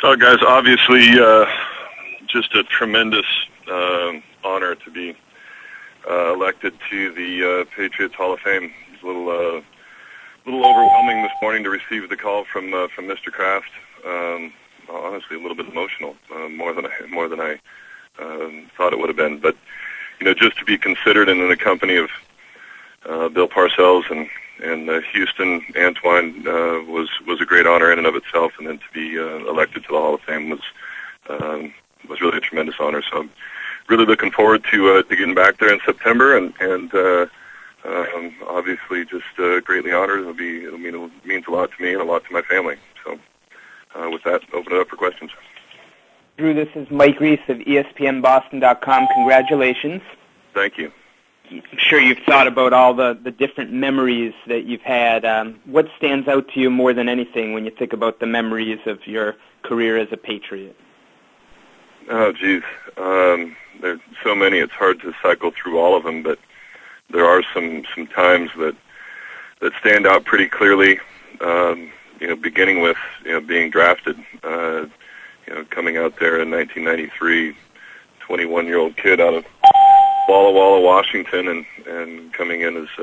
Guys, obviously, just a tremendous honor to be elected to the Patriots Hall of Fame. It's a little overwhelming this morning to receive the call from Mr. Kraft. Honestly, a little bit emotional, more than I thought it would have been. But just to be considered and in the company of Bill Parcells and Houston Antwine was a great honor in and of itself, and then to be elected to the Hall of Fame was really a tremendous honor. So I'm really looking forward to getting back there in September, and obviously just greatly honored. It means a lot to me and a lot to my family. So with that, open it up for questions. Drew, this is Mike Reese of ESPNBoston.com. Congratulations. Thank you. I'm sure you've thought about all the different memories that you've had. What stands out to you more than anything when you think about the memories of your career as a Patriot? Oh, geez. There's so many, it's hard to cycle through all of them, but there are some times that stand out pretty clearly, beginning with being drafted, coming out there in 1993, 21-year-old kid out of Walla Walla, Washington, and coming in as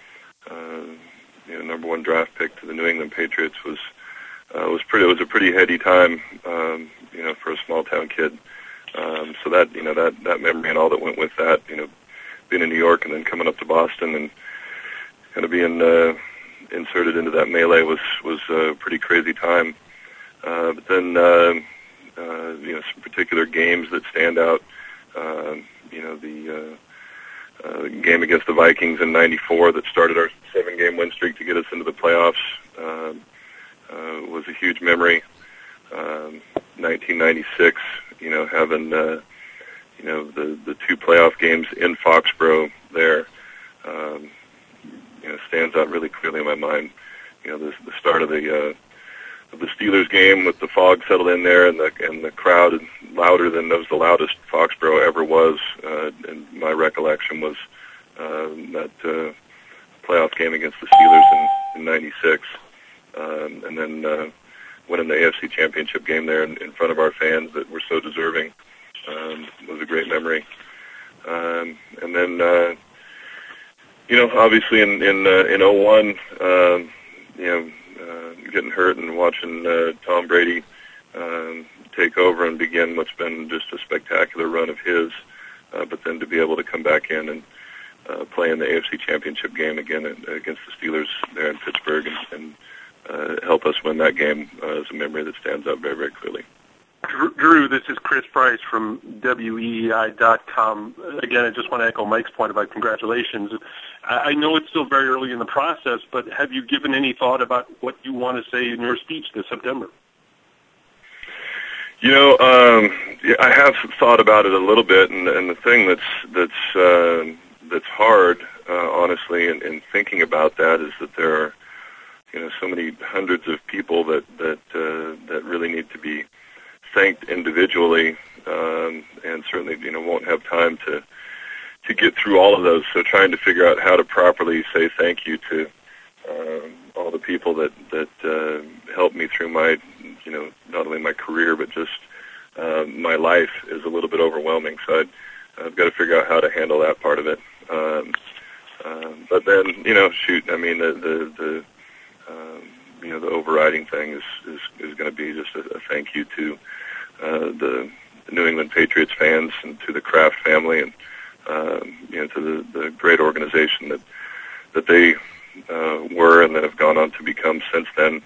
number one draft pick to the New England Patriots was a pretty heady time, for a small town kid. So that that memory and all that went with that, being in New York and then coming up to Boston and kind of being inserted into that melee was a pretty crazy time. But then some particular games that stand out. The game against the Vikings in '94 that started our 7-game win streak to get us into the playoffs was a huge memory. 1996, having the 2 playoff games in Foxborough there, stands out really clearly in my mind. The start of the Steelers game with the fog settled in there, and the crowd is louder than the loudest Foxborough ever was. And my recollection was that playoff game against the Steelers in '96, and then winning the AFC Championship game there in front of our fans that were so deserving was a great memory. And then obviously in '01, getting hurt and watching Tom Brady take over and begin what's been just a spectacular run of his, but then to be able to come back in and play in the AFC Championship game again against the Steelers there in Pittsburgh and help us win that game is a memory that stands out very, very clearly. Drew, this is Chris Price from WEEI.com. Again, I just want to echo Mike's point about congratulations. I know it's still very early in the process, but have you given any thought about what you want to say in your speech this September? I have thought about it a little bit, and the thing that's hard, honestly, in thinking about that is that there are, so many hundreds of people that really need to be thanked individually, and certainly, won't have time to get through all of those. So trying to figure out how to properly say thank you to all the people that helped me through my, not only my career, but just my life is a little bit overwhelming. So I've got to figure out how to handle that part of it. But then, the overriding thing is going to be just a thank you to the New England Patriots fans and to the Kraft family and to the great organization that they were and that have gone on to become since then.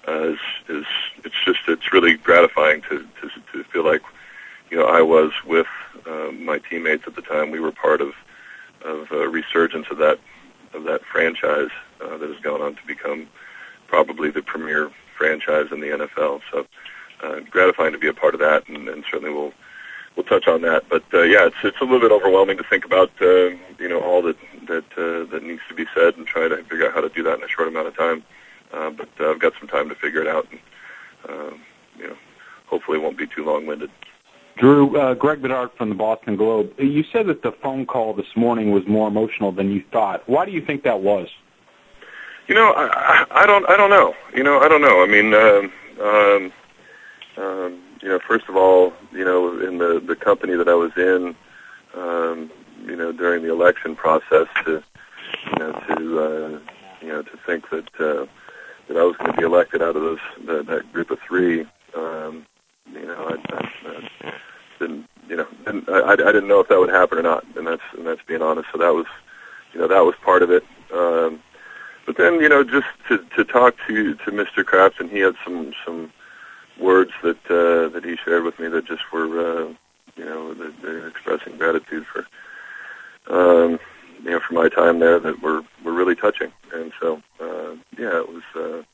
It's really gratifying to feel like I was with my teammates at the time. We were part of a resurgence of that franchise that has gone on to become probably the premier franchise in the NFL. So gratifying to be a part of that, and certainly we'll touch on that. But it's a little bit overwhelming to think about all that needs to be said and try to figure out how to do that in a short amount of time. But I've got some time to figure it out, and hopefully it won't be too long-winded. Drew, Greg Bedard from the Boston Globe. You said that the phone call this morning was more emotional than you thought. Why do you think that was? I don't know. I don't know. I mean, First of all, in the company that I was in, during the election process, to think that I was going to be elected out of that group of three. I didn't know if that would happen or not, and that's being honest. So that was part of it. But then, just to talk to Mr. Kraft, and he had some words that he shared with me that just were, that they're expressing gratitude for, for my time there, that were really touching. And so, it was,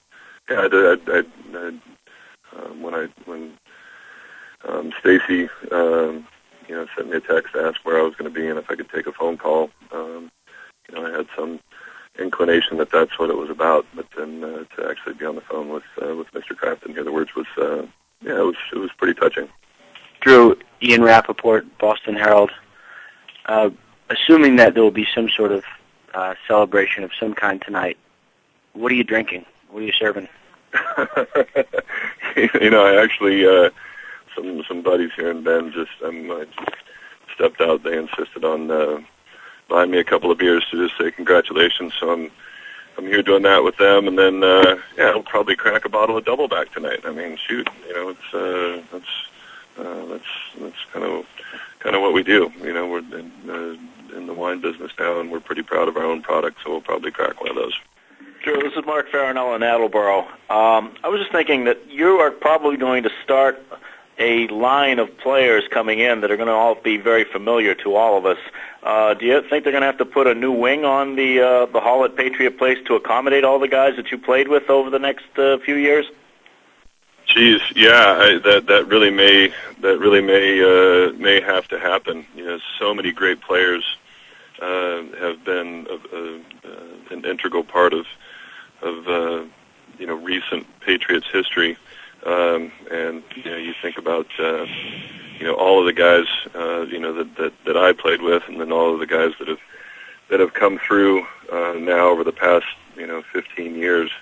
when Stacy, sent me a text to ask where I was going to be and if I could take a phone call, I had some inclination that that's what it was about, but then to actually be on the phone with Mr. Kraft and hear the words was, it was pretty touching. Drew, Ian Rappaport, Boston Herald. Assuming that there will be some sort of celebration of some kind tonight, what are you drinking? What are you serving? I actually, some buddies here in Bend I just stepped out. They insisted on buying me a couple of beers to just say congratulations. So I'm here doing that with them, and then I'll probably crack a bottle of Doubleback tonight. I mean, shoot, that's kind of what we do. We're in the wine business now, and we're pretty proud of our own product, so we'll probably crack one of those. Sure, this is Mark Farinella in Attleboro. I was just thinking that you are probably going to start a line of players coming in that are going to all be very familiar to all of us. Do you think they're going to have to put a new wing on the hall at Patriot Place to accommodate all the guys that you played with over the next few years? Geez, yeah, that really may have to happen. So many great players have been an integral part of recent Patriots history, and you think about all of the guys that I played with, and then all of the guys that have come through now over the past 15 years.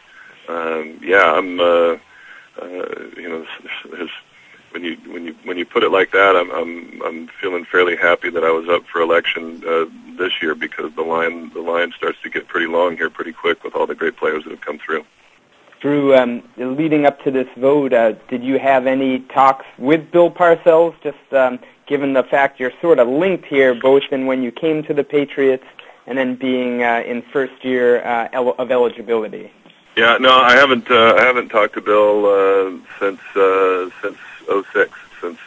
When you put it like that, I'm feeling fairly happy that I was up for election this year, because the line starts to get pretty long here pretty quick with all the great players that have come through. Drew, leading up to this vote, did you have any talks with Bill Parcells, just given the fact you're sort of linked here, both in when you came to the Patriots and then being in first year of eligibility? Yeah, no, I haven't talked to Bill since '06, since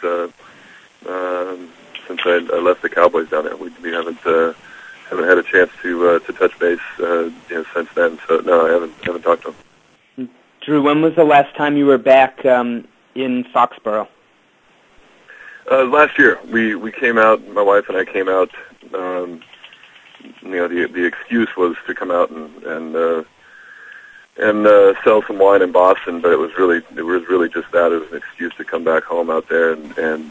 I left the Cowboys down there. We haven't had a chance to touch base since then. So no, I haven't talked to him. Drew, when was the last time you were back in Foxborough? Last year, we came out. My wife and I came out. The excuse was to come out and sell some wine in Boston, but it was really just that. It was an excuse to come back home out there and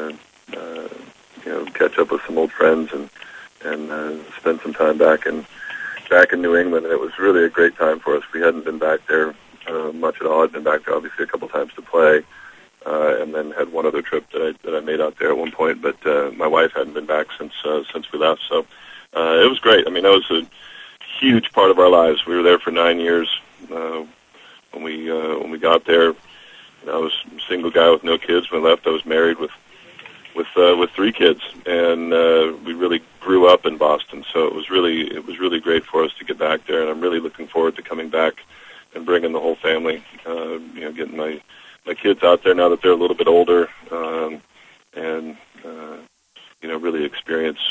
catch up with some old friends and spend some time back in New England. And it was really a great time for us. We hadn't been back there much at all. I'd been back there obviously a couple times to play, and then had one other trip that I made out there at one point. But my wife hadn't been back since we left, so it was great. I mean, that was a huge part of our lives. We were there for 9 years. When we got there, I was a single guy with no kids. When I left, I was married with 3 kids, and we really grew up in Boston. So it was really great for us to get back there, and I'm really looking forward to coming back and bringing the whole family. Getting my kids out there now that they're a little bit older, and really experience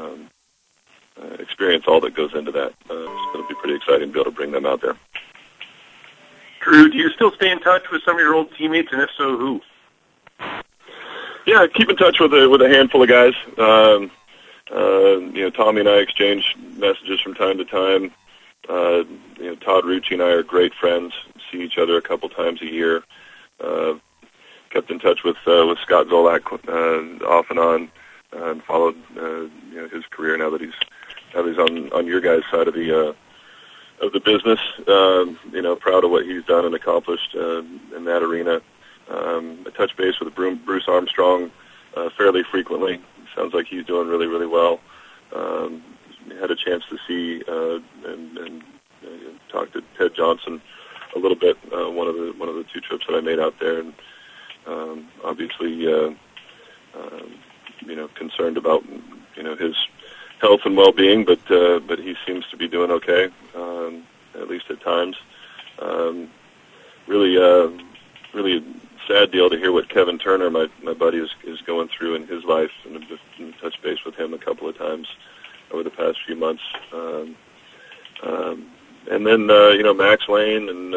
all that goes into that. It'll be pretty exciting to be able to bring them out there. Drew, do you still stay in touch with some of your old teammates, and if so, who? Yeah, I keep in touch with a handful of guys. Tommy and I exchange messages from time to time. Todd Rucci and I are great friends. See each other a couple times a year. Kept in touch with Scott Zolak off and on, and followed his career now that he's on your guys' side of the business. Proud of what he's done and accomplished in that arena. I touch base with Bruce Armstrong fairly frequently. Sounds like he's doing really, really well. Had a chance to see and talk to Ted Johnson a little bit. One of the 2 trips that I made out there, and obviously, concerned about his health and well-being, but he seems to be doing okay, at least at times. Really a sad deal to hear what Kevin Turner, my buddy, is going through in his life, and I've just touched base with him a couple of times over the past few months. And then Max Lane, and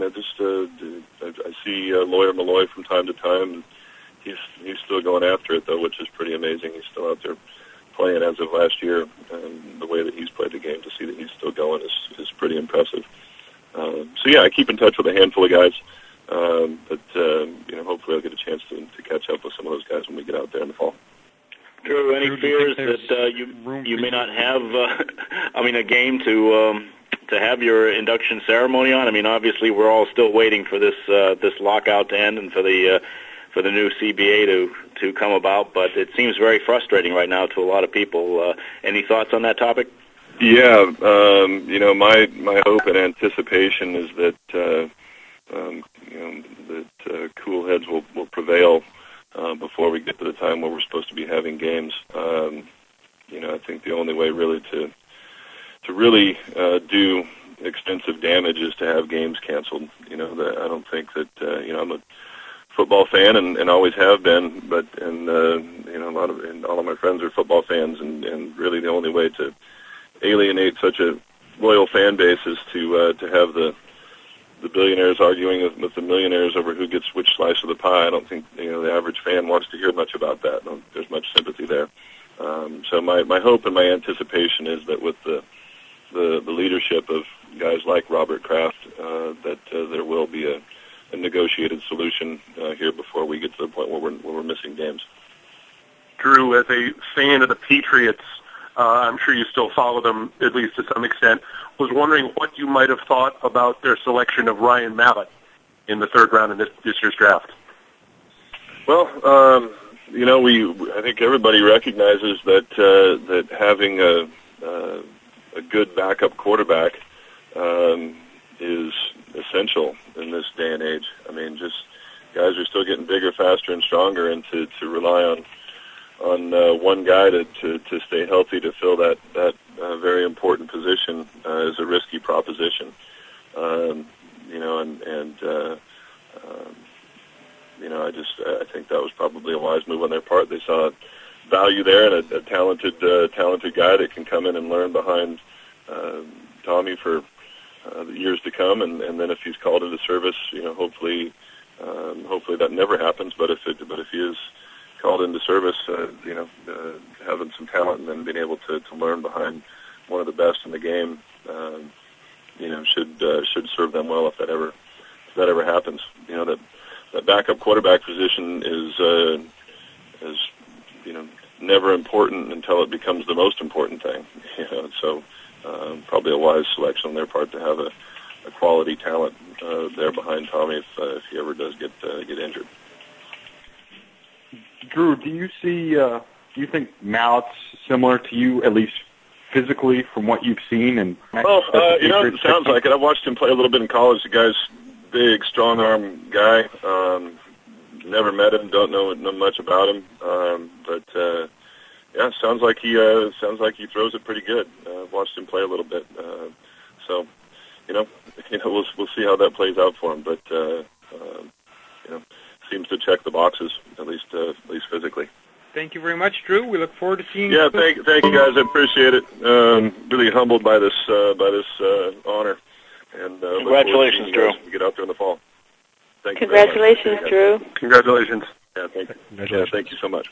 I see Lawyer Malloy from time to time. And he's still going after it though, which is pretty amazing. He's still out there playing as of last year, and the way that he's played the game, to see that he's still going is pretty impressive. So yeah, I keep in touch with a handful of guys, but hopefully I'll get a chance to catch up with some of those guys when we get out there in the fall. Drew, any fears that you may not have, a game to have your induction ceremony on? I mean, obviously we're all still waiting for this lockout to end and for the new CBA to come about, but it seems very frustrating right now to a lot of people. Any thoughts on that topic? Yeah, my hope and anticipation is that cool heads will prevail before we get to the time where we're supposed to be having games. I think the only way really to really do extensive damage is to have games canceled. I don't think that I'm a football fan and always have been, but all of my friends are football fans, and really the only way to alienate such a loyal fan base is to have the billionaires arguing with the millionaires over who gets which slice of the pie. I don't think the average fan wants to hear much about that. There's much sympathy there. So my hope and my anticipation is that with the leadership of guys like Robert Kraft, that there will be a negotiated solution here before we get to the point where we're missing games. Drew, as a fan of the Patriots, I'm sure you still follow them, at least to some extent, was wondering what you might have thought about their selection of Ryan Mallett in the 3rd round in this year's draft. Well, I think everybody recognizes that having a good backup quarterback is essential in this day and age. I mean, just guys are still getting bigger, faster, and stronger, and to rely on one guy to stay healthy to fill that very important position is a risky proposition. I think that was probably a wise move on their part. They saw value there and a talented guy that can come in and learn behind Tommy for the years to come, and then if he's called into service, hopefully that never happens. But if he is called into service, having some talent and then being able to learn behind one of the best in the game, should serve them well if that ever happens. That backup quarterback position is never important until it becomes the most important thing. So probably a wise selection on their part to have a quality talent there behind Tommy if he ever does get injured. Drew, do you think Mallett's similar to you, at least physically, from what you've seen? And it sounds like it. I've watched him play a little bit in college. The guy's big, strong arm guy. Never met him, don't know much about him. But sounds like he throws it pretty good. I've watched him play a little bit. So we'll see how that plays out for him. But seems to check the boxes, at least physically. Thank you very much, Drew. We look forward to seeing you. Yeah, thank you guys. I appreciate it. Really humbled by this honor. And congratulations, Drew. We get out there in the fall. Thank you. Congratulations, Drew. Congratulations. Yeah, thank you. Yeah, thank you so much.